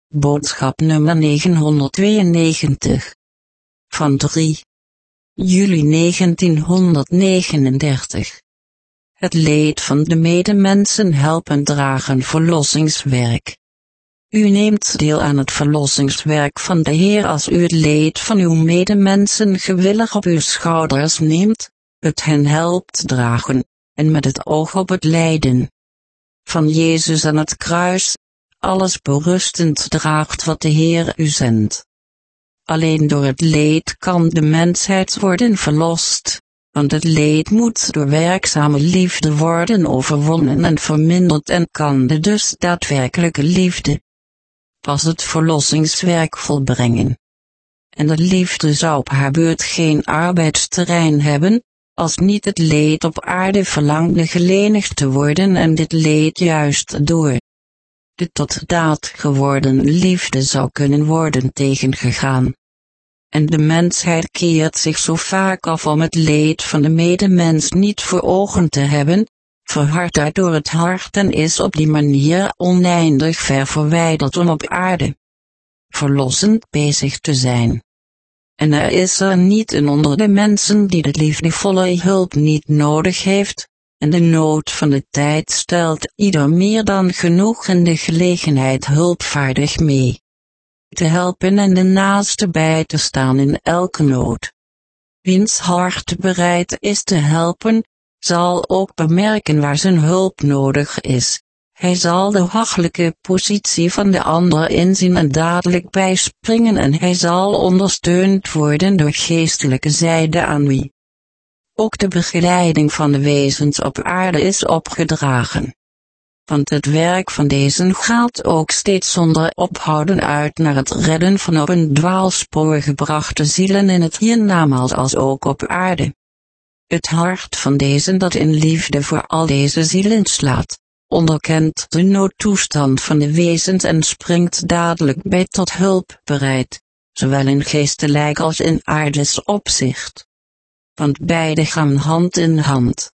Boodschap nummer 992. Van 3 juli 1939. Het leed van de medemensen helpen dragen verlossingswerk. U neemt deel aan het verlossingswerk van de Heer als u het leed van uw medemensen gewillig op uw schouders neemt, het hen helpt dragen, en met het oog op het lijden van Jezus aan het kruis, alles berustend draagt wat de Heer u zendt. Alleen door het leed kan de mensheid worden verlost, want het leed moet door werkzame liefde worden overwonnen en verminderd en kan de dus daadwerkelijke liefde pas het verlossingswerk volbrengen. En de liefde zou op haar beurt geen arbeidsterrein hebben, als niet het leed op aarde verlangde gelenigd te worden en dit leed juist door de tot daad geworden liefde zou kunnen worden tegengegaan. En de mensheid keert zich zo vaak af om het leed van de medemens niet voor ogen te hebben, verhardt daardoor het hart en is op die manier oneindig ver verwijderd om op aarde verlossend bezig te zijn. En er is er niet een onder de mensen die de liefdevolle hulp niet nodig heeft, en de nood van de tijd stelt ieder meer dan genoeg en de gelegenheid hulpvaardig mee te helpen en de naaste bij te staan in elke nood. Wiens hart bereid is te helpen, zal ook bemerken waar zijn hulp nodig is. Hij zal de hachelijke positie van de ander inzien en dadelijk bijspringen en hij zal ondersteund worden door geestelijke zijde aan wie ook de begeleiding van de wezens op aarde is opgedragen. Want het werk van deze gaat ook steeds zonder ophouden uit naar het redden van op een dwaalspoor gebrachte zielen in het hiernamaals als ook op aarde. Het hart van deze dat in liefde voor al deze zielen slaat, onderkent de noodtoestand van de wezens en springt dadelijk bij tot hulp bereid, zowel in geestelijk als in aardes opzicht. Want beide gaan hand in hand.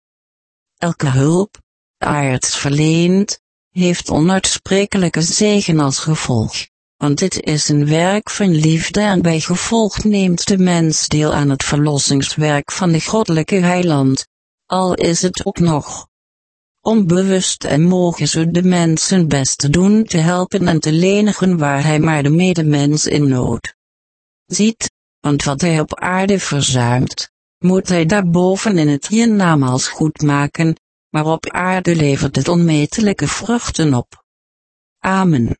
Elke hulp, aards verleend, heeft onuitsprekelijke zegen als gevolg, want dit is een werk van liefde en bij gevolg neemt de mens deel aan het verlossingswerk van de goddelijke heiland, al is het ook nog onbewust en mogen ze de mensen best doen te helpen en te lenigen waar hij maar de medemens in nood ziet, want wat hij op aarde verzuimt, moet hij daarboven in het hiernamaals goed maken, maar op aarde levert het onmetelijke vruchten op. Amen.